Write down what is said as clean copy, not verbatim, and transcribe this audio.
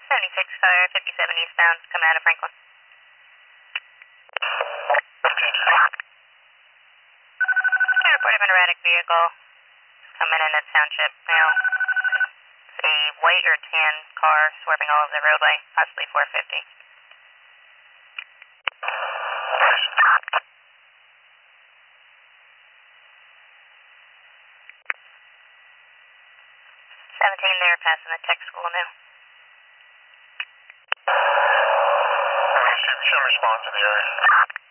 76 car, 57 eastbound, coming out of Franklin. I reported an erratic vehicle coming in at Township now. It's a white or tan car swerving all over the roadway, possibly 450. 17 there, passing the tech school now. Show response in the area.